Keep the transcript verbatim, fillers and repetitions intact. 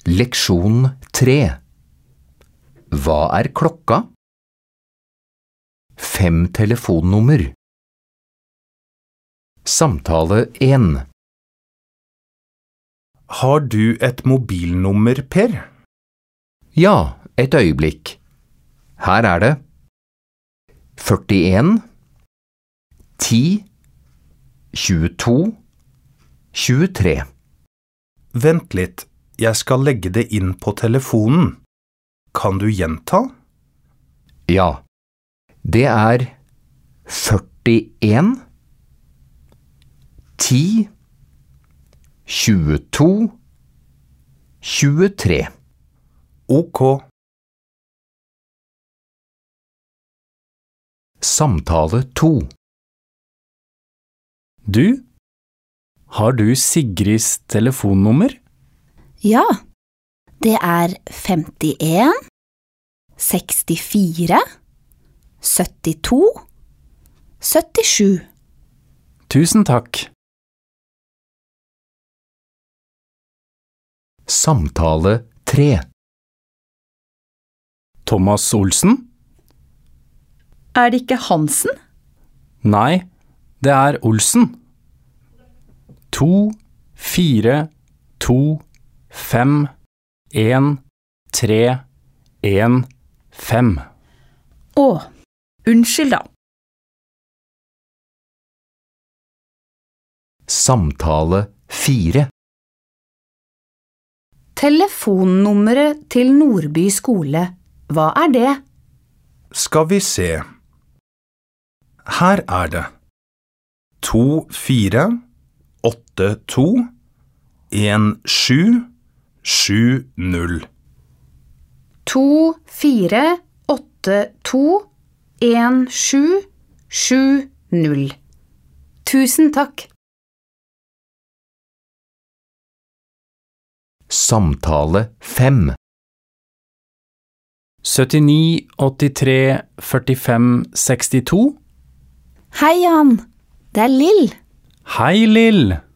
Leksjon tre. Hva er klokka? Fem telefonnummer. Samtale en. Har du et mobilnummer, Per? Ja, et øyeblikk. Her er det. førtien, ti, tjueto, tjuetre. Vent litt, jeg skal legge det inn på telefonen. Kan du gjenta? Ja, det er førtien, ti, tjueto, tjuetre. Ok. Samtale to. Du, har du Sigrids telefonnummer? Ja, det er femtien, sekstifire, syttito, syttisju. Tusen takk. Samtale tre. Thomas Olsen? Er det ikke Hansen? Nei, det er Olsen. To, fire, to, fem, en, tre, en, fem. Å, unnskyld da. Samtale fire. Telefonnummeret til Nordby skole, hva er det? Skal vi se. Her er det. To, fire, åtte, to, en, sju, sju, null. To, fire, åtte, to, en, sju, sju, null. Tusen takk. Samtale fem. syttini, åttitre, førtifem, sekstito. Hei, Jan. Det er Lill. Hei, Lill!